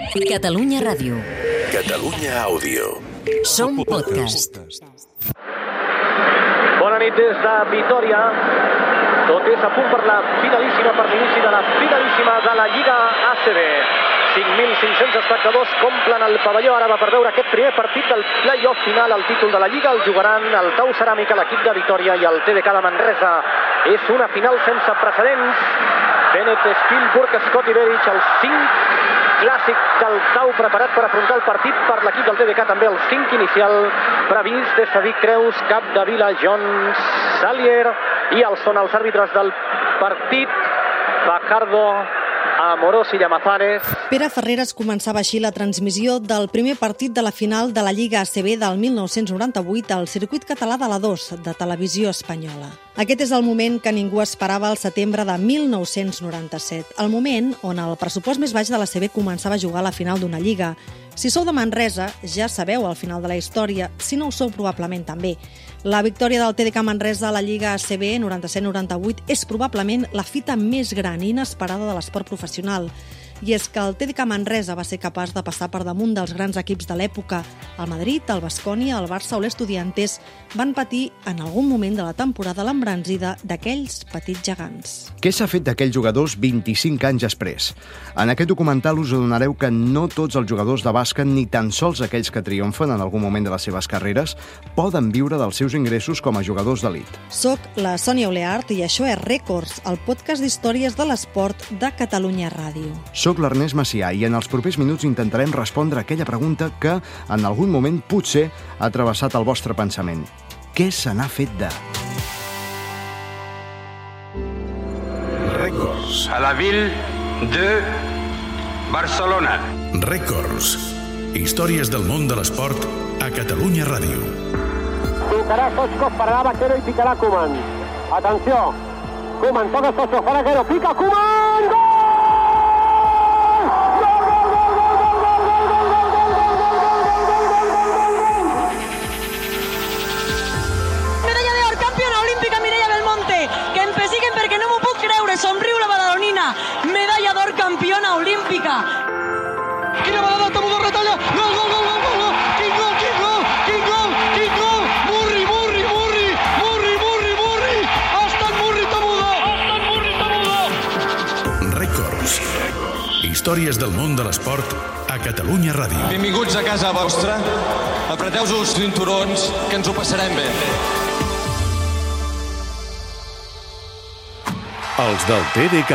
Catalunya Ràdio. Catalunya Àudio. Som podcast. Bona nit des de Vitòria. Tot és a punt per la finalíssima, per l'inici de la finalíssima de la Lliga ACB. 5.500 espectadors complen el pavelló àraba per veure aquest primer partit del play-off final al títol de la Lliga. El jugaran el Tau Ceràmica, l'equip de Vitòria, i el TDK de Manresa. És una final sense precedents. Bennett, Spielberg, Scott Iberich, el 5 clàssic del Tau preparat per afrontar el partit per l'equip del TDK, també el 5 inicial previst de Sadiq Creus, Capdevila, Jones, Salier i els són els àrbitres del partit, Fajardo, Amorós i Llamazares. Pere Ferreres començava així la transmissió del primer partit de la final de la Lliga ACB del 1998 al circuit català de la 2 de Televisió Espanyola. Aquest és el moment que ningú esperava al setembre de 1997, el moment on el pressupost més baix de l'ACB començava a jugar a la final d'una lliga. Si sou de Manresa, ja sabeu el final de la història, si no ho sou probablement també. La victòria del TDK Manresa a la Lliga ACB 97-98 és probablement la fita més gran i inesperada de l'esport professional. I és que el TDK Manresa va ser capaç de passar per damunt dels grans equips de l'època. El Madrid, el Baskonia, el Barça o l'Estudiantes van patir en algun moment de la temporada l'embranzida d'aquells petits gegants. Què s'ha fet d'aquells jugadors 25 anys després? En aquest documental us adonareu que no tots els jugadors de bàsquet, ni tan sols aquells que triomfen en algun moment de les seves carreres, poden viure dels seus ingressos com a jugadors d'elit. Soc la Sònia Oleart i això és Rècords, el podcast d'històries de l'esport de Catalunya Ràdio. Soc l'Ernest Macià i en els propers minuts intentarem respondre a aquella pregunta que en algun moment potser ha travessat el vostre pensament. Què se n'ha fet de? Rècords. A la ville de Barcelona. Rècords. Històries del món de l'esport a Catalunya Ràdio. Tocarà Stoichkov, pararà Vaquero i picarà Koeman. Atenció, Koeman toca Stoichkov, fa Vaquero, pica Koeman, gol! Somriu la badalonina, medalla d'or campiona olímpica. Quina badalona, Tamudor retalla, gol, gol, gol, gol, gol, quin gol, quin gol, quin gol, quin gol, Murri, Murri, Murri, Murri, Murri, Murri, ha estat Murri Tamudor, ha estat Murri Tamudor. Rècords. Històries del món de l'esport a Catalunya Ràdio. Benvinguts a casa vostra, apreteu-vos els cinturons, que ens ho passarem bé. Els del TDK.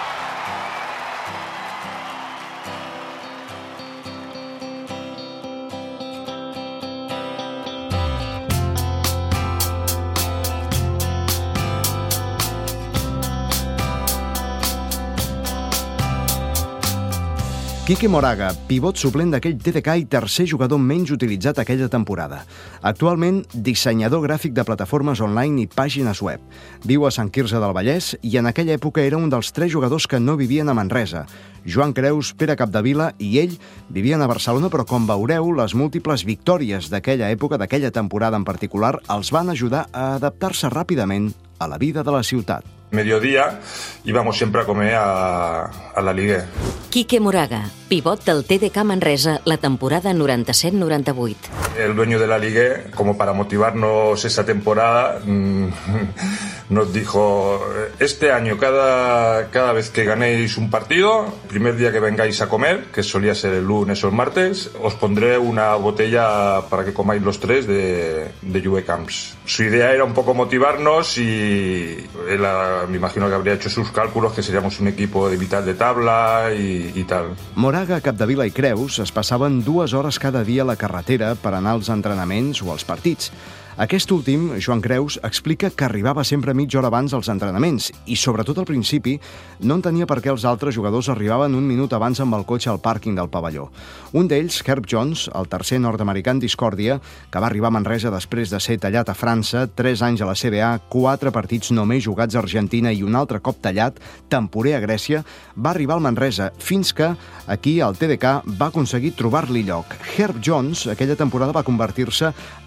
Quique Moraga, pivot suplent d'aquell TDK i tercer jugador menys utilitzat aquella temporada. Actualment, dissenyador gràfic de plataformes online i pàgines web. Viu a Sant Quirze del Vallès i en aquella època era un dels 3 jugadors que no vivien a Manresa. Joan Creus, Pere Capdevila i ell vivien a Barcelona, però com veureu, les múltiples victòries d'aquella època, d'aquella temporada en particular, els van ajudar a adaptar-se ràpidament a la vida de la ciutat. Mediodía íbamos siempre a comer a la Ligue. Quique Moraga, pivot del TDK Manresa la temporada 97-98. El dueño de la Ligue, como para motivarnos esa temporada, nos dijo: este año cada vez que ganéis un partido, el primer día que vengáis a comer, que solía ser el lunes o el martes, os pondré una botella para que comáis los 3 de Juve Camps. Su idea era un poco motivarnos y él, me imagino que habría hecho sus cálculos, que seríamos un equipo de mitad de tabla y tal. Moraga, Capdevila i Creus es passaven 2 hores cada dia a la carretera per anar als entrenaments o als partits. Aquest últim, Joan Creus, explica que arribava sempre mitja hora abans als entrenaments i, sobretot al principi, no entenia per què els altres jugadors arribaven 1 minut abans amb el cotxe al pàrquing del pavelló. Un d'ells, Herb Jones, el tercer nord-americà en discòrdia, que va arribar a Manresa després de ser tallat a França, 3 anys a la CBA, 4 partits només jugats a Argentina i un altre cop tallat, temporer a Grècia, va arribar al Manresa, fins que aquí el TDK va aconseguir trobar-li lloc. Herb Jones aquella temporada va convertir-se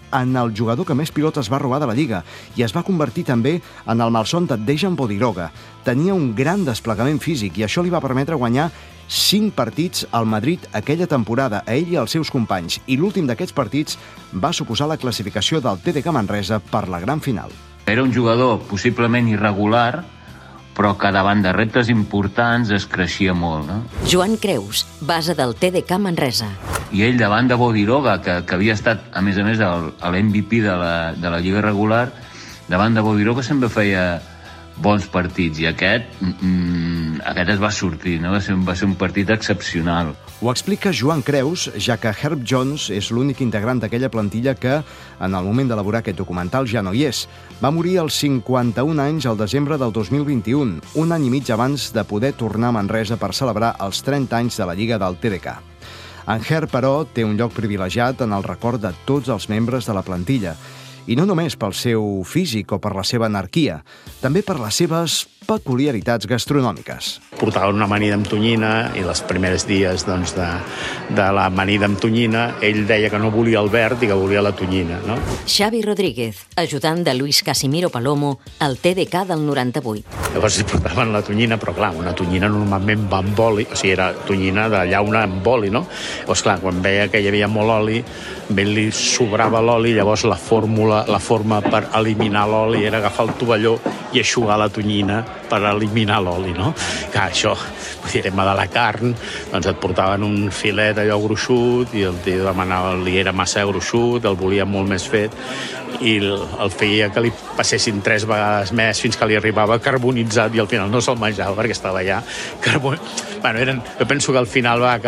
en el jugador que més pilotes va robar de la Lliga i es va convertir també en el malson de Dejan Bodiroga. Tenia un gran desplegament físic i això li va permetre guanyar 5 partits al Madrid aquella temporada, a ell i als seus companys, i l'últim d'aquests partits va suposar la classificació del TDK Manresa per la gran final. Era un jugador possiblement irregular, però que davant de reptes importants es creixia molt, no? Joan Creus, base del TDK Manresa. I ell davant de Bodiroga, que havia estat, a més, l'MVP de la Lliga regular, davant de Bodiroga sempre feia bons partits, i aquest es va sortir, no? Va ser un partit excepcional. Ho explica Joan Creus, ja que Herb Jones és l'únic integrant d'aquella plantilla que, en el moment d'elaborar aquest documental, ja no hi és. Va morir als 51 anys al desembre del 2021, un any i mig abans de poder tornar a Manresa per celebrar els 30 anys de la Lliga del TDK. En Herb, però, té un lloc privilegiat en el record de tots els membres de la plantilla. I no només pel seu físic o per la seva anarquia, també per les seves peculiaritats gastronòmiques. Portava una amanida amb tonyina i els primers dies de l'amanida amb tonyina ell deia que no volia el verd i que volia la tonyina, no? Xavi Rodríguez, ajudant de Luis Casimiro Palomo al TDK del 98. Llavors hi portaven la tonyina, però clar, una tonyina normalment va amb oli, o sigui, era tonyina de llauna amb oli, no? Llavors, clar, quan veia que hi havia molt oli, a ell li sobrava l'oli, llavors la forma per eliminar l'oli era agafar el tovalló i eixugar la tonyina per eliminar l'oli, no? Clar, això, tema de la carn, doncs et portaven un filet allò gruixut i el tio demanava, li era massa gruixut, el volia molt més fet i el feia que li passessin 3 vegades més fins que li arribava carbonitzat i al final no se'l menjava perquè estava allà jo penso que al final va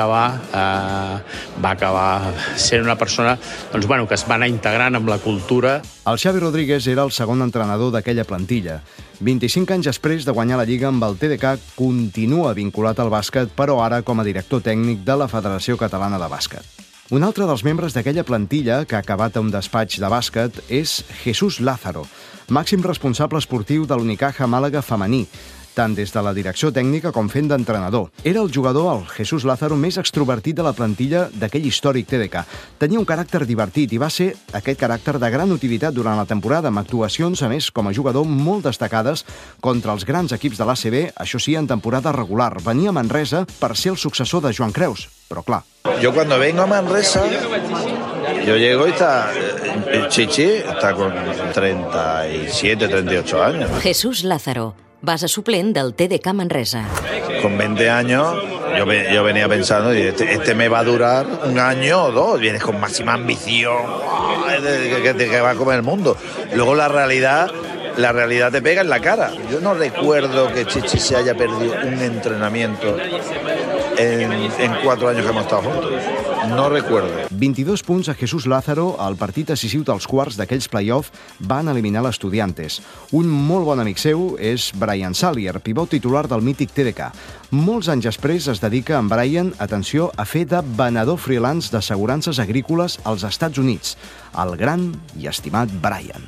acabar sent una persona que es va anar integrant amb la cultura. El Xavi Rodríguez era el segon entrenador d'aquella plantilla. 25 anys després de guanyar la Lliga amb el TDK, continua vinculat al bàsquet, però ara com a director tècnic de la Federació Catalana de Bàsquet. Un altre dels membres d'aquella plantilla que ha acabat a un despatx de bàsquet és Jesús Lázaro, màxim responsable esportiu de l'Unicaja Màlaga femení, tant des de la direcció tècnica com fent d'entrenador. Era el jugador, el Jesús Lázaro, més extrovertit de la plantilla d'aquell històric TDK. Tenia un caràcter divertit i va ser aquest caràcter de gran utilitat durant la temporada, amb actuacions, a més, com a jugador molt destacades contra els grans equips de l'ACB, això sí, en temporada regular. Venia a Manresa per ser el successor de Joan Creus, però clar. Yo cuando vengo a Manresa, yo llego y está Chichi, está con 37, 38 años. Jesús Lázaro, base suplent del TDK Manresa. Con 20 años yo venía pensando, este me va a durar un año o 2, vienes con máxima ambición, que va a comer el mundo. Luego la realidad te pega en la cara. Yo no recuerdo que Chichi se haya perdido un entrenamiento en 4 años que hemos estado juntos. No recuerdo. 22 punts a Jesús Lázaro al partit decisiu dels quarts d'aquells play-off van eliminar l'Estudiantes. Un molt bon amic seu és Brian Salier, pivot titular del mític TDK. Molts anys després es dedica en Brian, atenció, a fer de venedor freelance d'assegurances agrícoles als Estats Units. El gran i estimat Brian.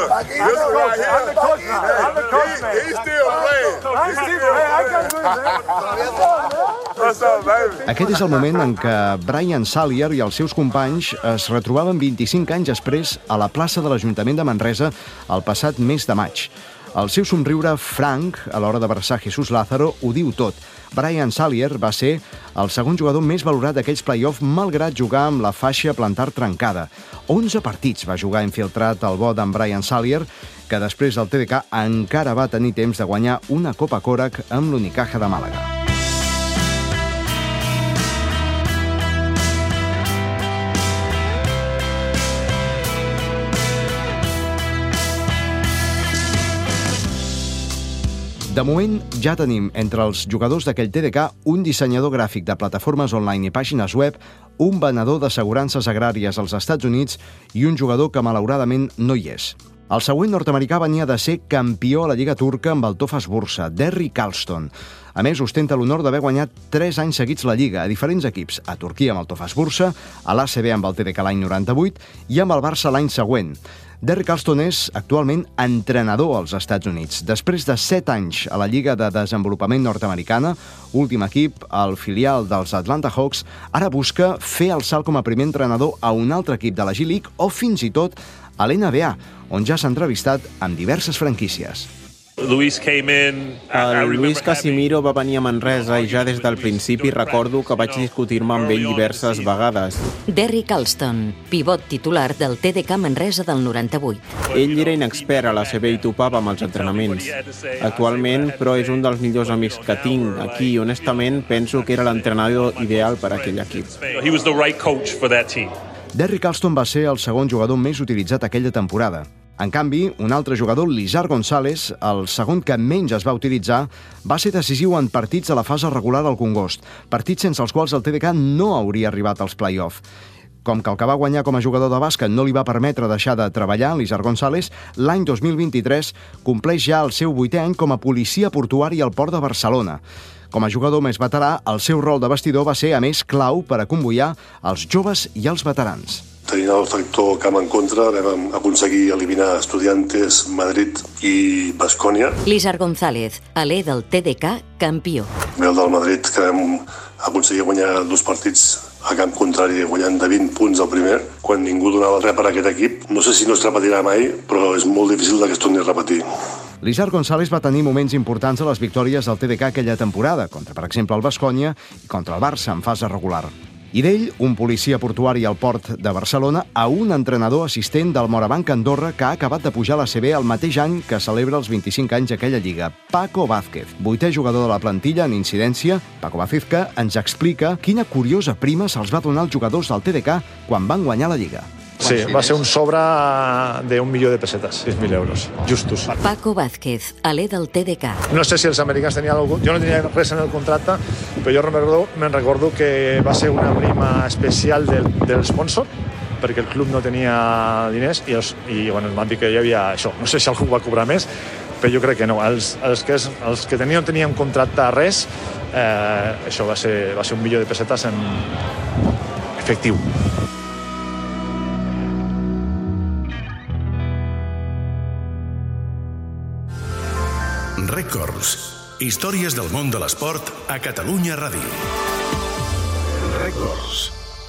Aquest és el moment en què Brian Salier i els seus companys es retrobaven 25 anys després a la plaça de l'Ajuntament de Manresa el passat mes de maig. El seu somriure franc a l'hora d'abraçar Jesús Lázaro ho diu tot. Brian Salier va ser el segon jugador més valorat d'aquells play-off, malgrat jugar amb la faixa plantar trencada. 11 partits va jugar infiltrat al bo d'en Brian Salier, que després del TDK encara va tenir temps de guanyar una Copa Korak amb l'Unicaja de Màlaga. De moment, ja tenim entre els jugadors d'aquell TDK un dissenyador gràfic de plataformes online i pàgines web, un venedor d'assegurances agràries als Estats Units i un jugador que malauradament no hi és. El següent nord-americà venia de ser campió a la Lliga Turca amb el Tofas Bursa, Derry Carlston. A més, ostenta l'honor d'haver guanyat 3 anys seguits la Lliga a diferents equips, a Turquia amb el Tofas Bursa, a l'ACB amb el TDK l'any 98 i amb el Barça l'any següent. Derrick Alston és actualment entrenador als Estats Units. Després de 7 anys a la Lliga de Desenvolupament Nord-Americana, últim equip, el filial dels Atlanta Hawks, ara busca fer el salt com a primer entrenador a un altre equip de la G-League o fins i tot a l'NBA, on ja s'ha entrevistat amb diverses franquícies. El Luis Casimiro va venir a Manresa i ja des del principi recordo que vaig discutir-me amb ell diverses vegades. Derrick Alston, pivot titular del TDK Manresa del 98. Ell era inexpert a la CB i topava amb els entrenaments. Actualment, però, és un dels millors amics que tinc aquí i honestament penso que era l'entrenador ideal per a aquell equip. Derrick Alston va ser el segon jugador més utilitzat aquella temporada. En canvi, un altre jugador, Lizar González, el segon que menys es va utilitzar, va ser decisiu en partits de la fase regular al Congost, partits sense els quals el TDK no hauria arribat als play-off. Com que el que va guanyar com a jugador de bàsquet no li va permetre deixar de treballar, Lizar González, l'any 2023 compleix ja el seu 8è any com a policia portuari al Port de Barcelona. Com a jugador més veterà, el seu rol de vestidor va ser, a més, clau per a convoiar els joves i els veterans. Tenint el factor camp en contra, vam aconseguir eliminar Estudiantes, Madrid i Baskonia. Lizar González, alè del TDK, campió. Ve el del Madrid, que vam aconseguir guanyar 2 partits a camp contrari, guanyant de 20 punts al primer, quan ningú donava res per a aquest equip. No sé si no es repetirà mai, però és molt difícil que es torni a repetir. Lizar González va tenir moments importants a les victòries del TDK aquella temporada, contra, per exemple, el Baskonia i contra el Barça en fase regular. I d'ell, un policia portuari al Port de Barcelona, a un entrenador assistent del Morabanc Andorra que ha acabat de pujar a la CB el mateix any que celebra els 25 anys d'aquella lliga, Paco Vázquez, 8è jugador de la plantilla en incidència. Paco Vázquez que ens explica quina curiosa prima se'ls va donar als jugadors del TDK quan van guanyar la lliga. Sí, va ser un sobre de 1 milió de pessetes, 6.000 euros, justos. Paco Vázquez, alè del TDK. No sé si els americans tenien algú, jo no tenia res en el contracte, però jo me'n recordo que va ser una prima especial del sponsor, perquè el club no tenia diners i bueno, em van dir que hi havia això. No sé si algú va cobrar més, però jo crec que no. Els que no tenien contracte a res, això va ser 1 milió de pessetes en efectiu. Rècords. Històries del món de l'esport a Catalunya Ràdio. Rècords.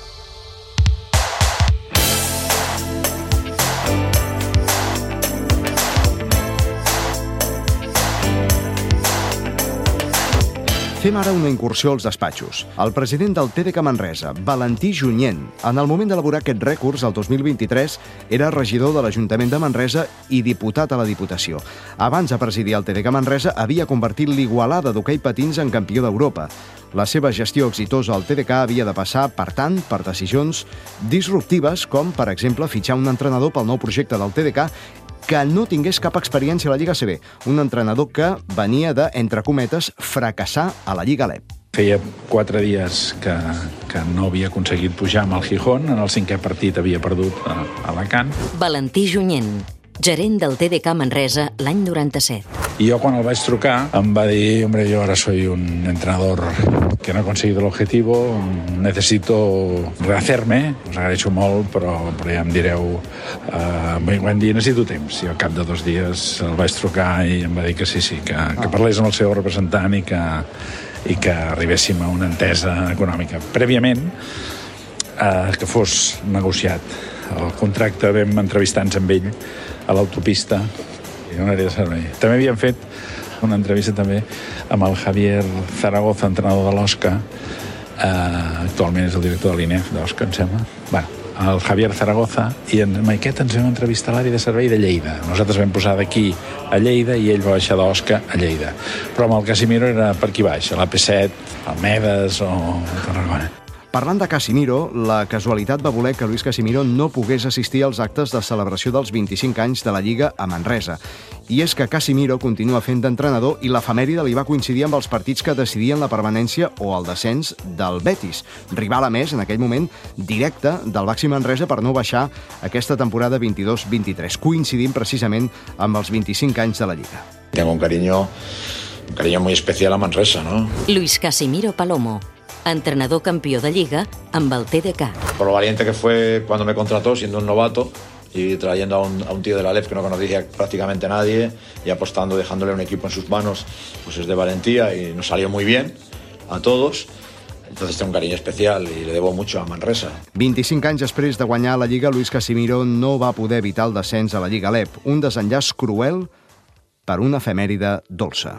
Fem ara una incursió als despatxos. El president del TDK Manresa, Valentí Junyent, en el moment d'elaborar aquests rècords, el 2023, era regidor de l'Ajuntament de Manresa i diputat a la Diputació. Abans de presidir el TDK Manresa, havia convertit l'Igualada d'hoquei patins en campió d'Europa. La seva gestió exitosa al TDK havia de passar, per tant, per decisions disruptives, com, per exemple, fitxar un entrenador pel nou projecte del TDK que no tingués cap experiència a la Lliga CB, un entrenador que venia de, entre cometes, fracassar a la Lliga LEP. Feia 4 dies que no havia aconseguit pujar amb el Gijón, en el 5è partit havia perdut a Alacant. Valentí Junyent, gerent del TDK Manresa l'any 97. I jo quan el vaig trucar em va dir, hombre, yo ahora soy un entrenador que no he conseguido el objetivo, necesito rehacerme, us agraeixo molt, però ja em direu, vam dir, necessito temps. I al cap de 2 dies el vaig trucar i em va dir que sí, que parlés amb el seu representant i que arribéssim a una entesa econòmica. Prèviament, que fos negociat el contracte, vam entrevistar-nos amb ell a l'autopista i una àrea de servei. També havíem fet una entrevista també amb el Javier Zaragoza, entrenador de l'Osca, actualment és el director de l'INEF d'Osca, em sembla. Bueno, el Javier Zaragoza, i en aquest ens vam entrevistar a l'àrea de servei de Lleida. Nosaltres vam posar d'aquí a Lleida i ell va baixar d'Osca a Lleida. Però amb el Casimiro era per aquí baix, a l'AP7, Almedes o Tarragona. Parlant de Casimiro, la casualitat va voler que Luis Casimiro no pogués assistir als actes de celebració dels 25 anys de la Lliga a Manresa. I és que Casimiro continua fent d'entrenador i l'efemèride li va coincidir amb els partits que decidien la permanència o el descens del Betis, rival a més, en aquell moment, directe del Baxi Manresa per no baixar aquesta temporada 22-23, coincidint precisament amb els 25 anys de la Lliga. Tengo un cariño muy especial a Manresa, ¿no? Luis Casimiro Palomo, entrenador campió de Lliga amb el TDK. Por lo valiente que fue cuando me contrató siendo un novato y trayendo a un tío de la LEF que no conocía prácticamente nadie y apostando, dejándole un equipo en sus manos, pues es de valentía y nos salió muy bien a todos. Entonces tengo un cariño especial i le debo mucho a Manresa. 25 anys després de guanyar la Lliga, Luis Casimiro no va poder evitar el descens a la Lliga LEP, un desenllaç cruel per una efemèride dolça.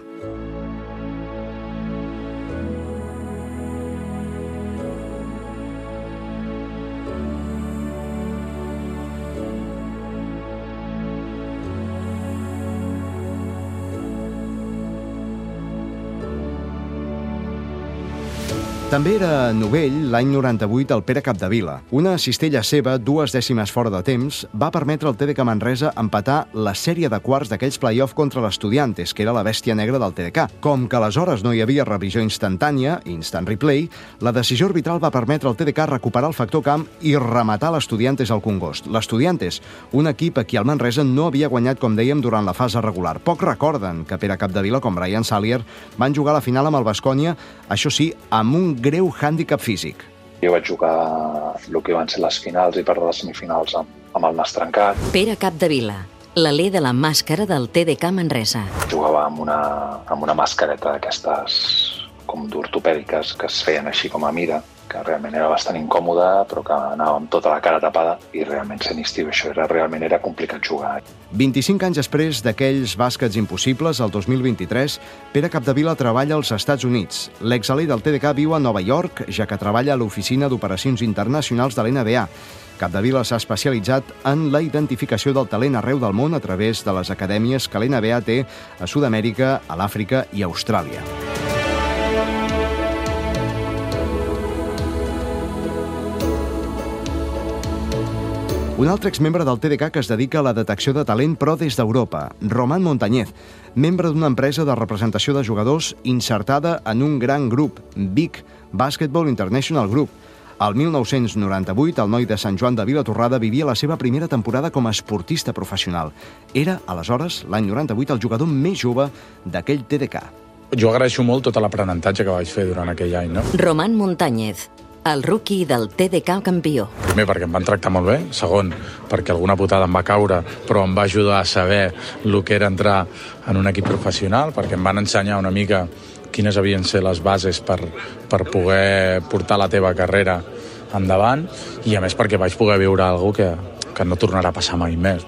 També era novell l'any 98 el Pere Capdevila. Una cistella seva, 2 dècimes fora de temps, va permetre al TDK Manresa empatar la sèrie de quarts d'aquells play-off contra l'Estudiantes, que era la bèstia negra del TDK. Com que aleshores no hi havia revisió instantània, instant replay, la decisió arbitral va permetre al TDK recuperar el factor camp i rematar l'Estudiantes al Congost. L'Estudiantes, un equip a qui el Manresa no havia guanyat, com dèiem, durant la fase regular. Poc recorden que Pere Capdevila, com Brian Salier, van jugar la final amb el Baskonia, això sí, amb un greu hàndicap físic. Jo vaig jugar el que van ser les finals i perdre les semifinals amb el nas trencat. Pere Capdevila, l'alè de la màscara del TDK Manresa. Jugava amb una mascareta d'aquestes com d'ortopèdiques que es feien així com a mida, que realment era bastant incòmoda, però que anava amb tota la cara tapada i realment sent estiu això realment era complicat jugar. 25 anys després d'aquells bàsquets impossibles, el 2023, Pere Capdevila treballa als Estats Units. L'exalè del TDK viu a Nova York, ja que treballa a l'Oficina d'Operacions Internacionals de l'NBA. Capdevila s'ha especialitzat en la identificació del talent arreu del món a través de les acadèmies que l'NBA té a Sud-amèrica, a l'Àfrica i a Austràlia. Un altre exmembre del TDK que es dedica a la detecció de talent, però des d'Europa, Román Montañez, membre d'una empresa de representació de jugadors insertada en un gran grup, Big Basketball International Group. Al 1998, el noi de Sant Joan de Vilatorrada vivia la seva primera temporada com a esportista professional. Era, aleshores, l'any 98, el jugador més jove d'aquell TDK. Jo agraeixo molt tot l'aprenentatge que vaig fer durant aquell any, no? Román Montañez, el rookie del TDK campió. Primer, perquè em van tractar molt bé. Segon, perquè alguna putada em va caure, però em va ajudar a saber el que era entrar en un equip professional, perquè em van ensenyar una mica quines havien ser les bases per poder portar la teva carrera endavant, i a més perquè vaig poder viure alguna cosa que no tornarà a passar mai més.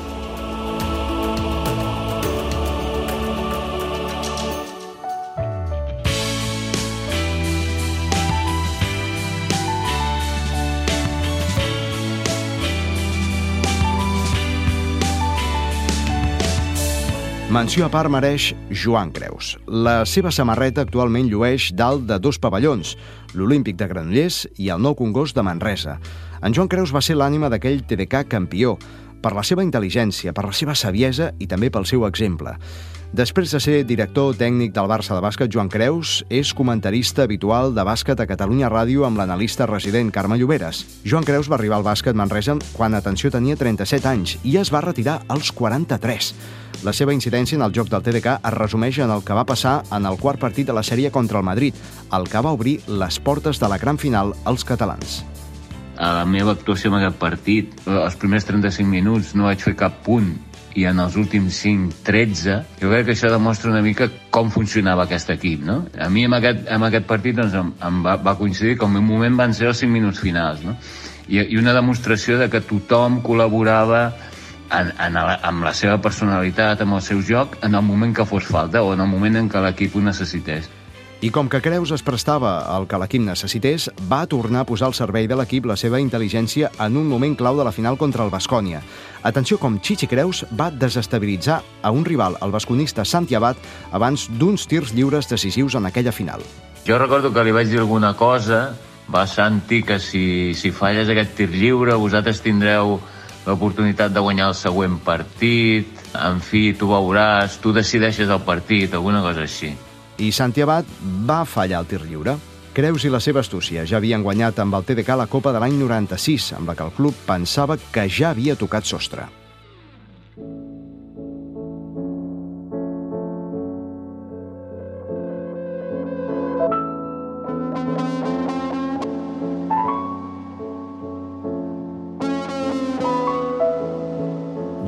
Menció a part mereix Joan Creus. La seva samarreta actualment llueix dalt de 2 pavellons, l'Olímpic de Granollers i el Nou Congost de Manresa. En Joan Creus va ser l'ànima d'aquell TDK campió, per la seva intel·ligència, per la seva saviesa i també pel seu exemple. Després de ser director tècnic del Barça de bàsquet, Joan Creus és comentarista habitual de bàsquet a Catalunya Ràdio amb l'analista resident Carme Lloberes. Joan Creus va arribar al bàsquet Manresa quan, atenció, tenia 37 anys i es va retirar als 43. La seva incidència en el joc del TDK es resumeix en el que va passar en el quart partit de la sèrie contra el Madrid, el que va obrir les portes de la gran final als catalans. A la meva actuació en aquest partit, els primers 35 minuts no vaig fer cap punt, i en els últims 5, 13, jo crec que això demostra una mica com funcionava aquest equip, no? A mi amb aquest partit doncs, em va coincidir que en un moment van ser els 5 minuts finals, no? I una demostració de que tothom col·laborava amb la seva personalitat, amb el seu joc, en el moment que fos falta o en el moment en què l'equip ho necessités. I com que Creus es prestava al que l'equip necessités, va tornar a posar al servei de l'equip la seva intel·ligència en un moment clau de la final contra el Baskonia. Atenció com Chichi Creus va desestabilitzar a un rival, el basconista Santi Abad, abans d'uns tirs lliures decisius en aquella final. Jo recordo que li vaig dir alguna cosa, va, Santi, que si falles aquest tir lliure vosaltres tindreu l'oportunitat de guanyar el següent partit, en fi, tu veuràs, tu decideixes el partit, alguna cosa així. I Santi Abad va fallar el tir lliure. Creus i la seva astúcia ja havien guanyat amb el TDK la Copa de l'any 96, amb la que el club pensava que ja havia tocat sostre.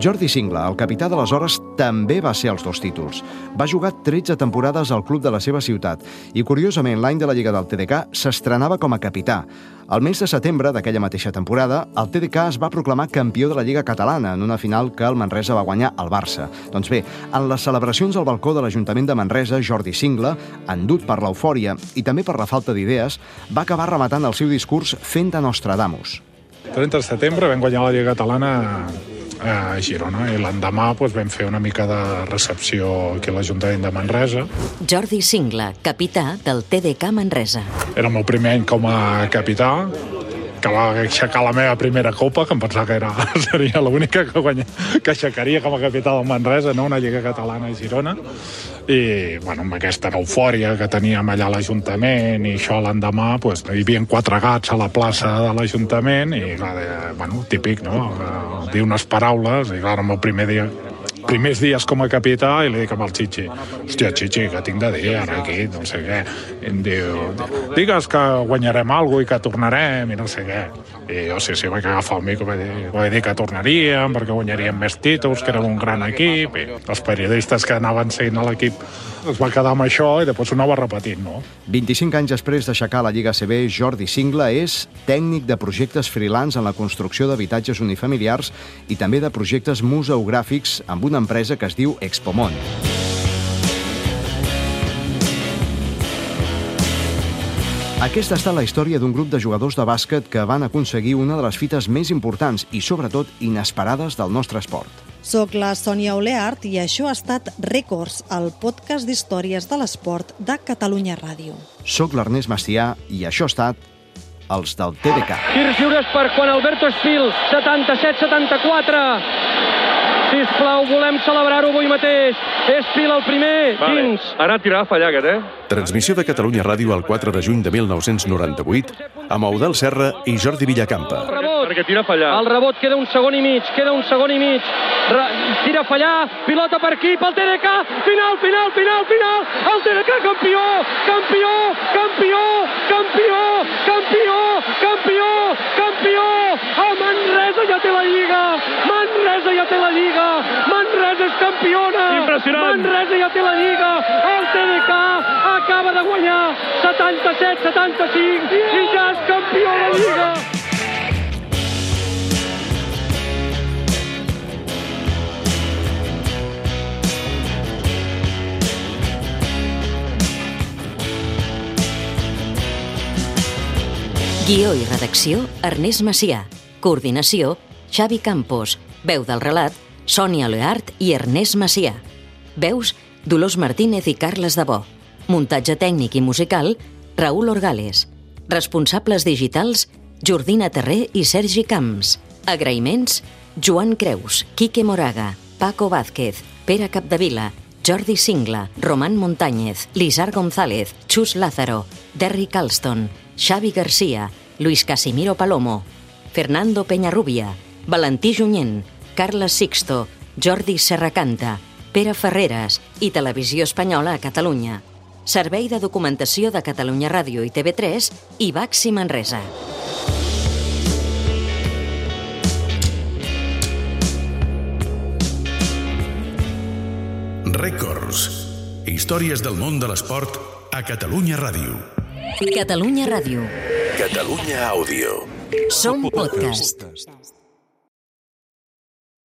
Jordi Singla, el capità d'aleshores, també va ser als 2 títols. Va jugar 13 temporades al club de la seva ciutat i, curiosament, l'any de la Lliga del TDK s'estrenava com a capità. Al mes de setembre d'aquella mateixa temporada, el TDK es va proclamar campió de la Lliga Catalana en una final que el Manresa va guanyar al Barça. Doncs bé, en les celebracions al balcó de l'Ajuntament de Manresa, Jordi Singla, endut per l'eufòria i també per la falta d'idees, va acabar rematant el seu discurs fent de Nostradamus. 30 de setembre vam guanyar la Lliga Catalana a Girona i l'endemà vam fer una mica de recepció aquí a l'Ajuntament de Manresa. Jordi Singla, capità del TDK Manresa. Era el meu primer any com a capità, que va aixecar la meva primera copa, que em pensava que seria l'única que aixecaria com a capità del Manresa, no? Una Lliga Catalana a Girona. I amb aquesta eufòria que teníem allà a l'Ajuntament i això l'endemà, hi havia 4 gats a la plaça de l'Ajuntament i, típic, no? Dir unes paraules i, clar, el meu primers dies com a capità, i li dic amb el Chichi: hòstia, Chichi, què tinc de dir ara aquí? No sé què. I em diu: digues que guanyarem alguna cosa i que tornarem i no sé què. I jo sí, vaig agafar el micro i vaig dir que tornaríem perquè guanyaríem més títols, que érem un gran equip, i els periodistes que anaven seguint a l'equip es va quedar amb això i després ho anava repetint, no? 25 anys després d'aixecar la Lliga ACB, Jordi Singla és tècnic de projectes freelance en la construcció d'habitatges unifamiliars i també de projectes museogràfics amb una empresa que es diu Expomont. Aquesta ha estat la història d'un grup de jugadors de bàsquet que van aconseguir una de les fites més importants i, sobretot, inesperades del nostre esport. Soc la Sònia Oleart i això ha estat Rècords, el podcast d'històries de l'esport de Catalunya Ràdio. Soc l'Ernest Macià i això ha estat els del TDK. Tirs lliures per Juan Alberto Espil, 77-74. Sisplau, volem celebrar-ho avui mateix. Espil el primer, dins. Ara tirarà a fallar aquest, Transmissió de Catalunya Ràdio el 4 de juny de 1998 amb Eudald Serra i Jordi Villacampa. Perquè tira a fallar. El rebot queda un segon i mig, tira a fallar, pilota per aquí, pel TDK, final. El TDK campió, el Manresa ja té la Lliga, Manresa és campiona, impressionant. Manresa ja té la Lliga, el TDK acaba de guanyar 77-75 i ja és campió de la Lliga. Guió i redacció, Ernest Macià. Coordinació, Xavi Campos. Veu del relat, Sònia Oleart i Ernest Macià. Veus, Dolors Martínez i Carles Debò. Muntatge tècnic i musical, Raül Orgales. Responsables digitals, Jordina Terré i Sergi Camps. Agraïments, Joan Creus, Quique Moraga, Paco Vázquez, Pere Capdevila, Jordi Singla, Román Montañez, Lizar González, Chus Lázaro, Derrick Alston, Xavi García, Luis Casimiro Palomo, Fernando Peñarrubia, Valentí Junyent, Carles Sixto, Jordi Serracanta, Pere Ferreres i Televisió Espanyola a Catalunya. Servei de Documentació de Catalunya Ràdio i TV3 i Baxi Manresa. Rècords. Històries del món de l'esport a Catalunya Ràdio. Catalunya Ràdio. Catalunya Àudio. Som podcast.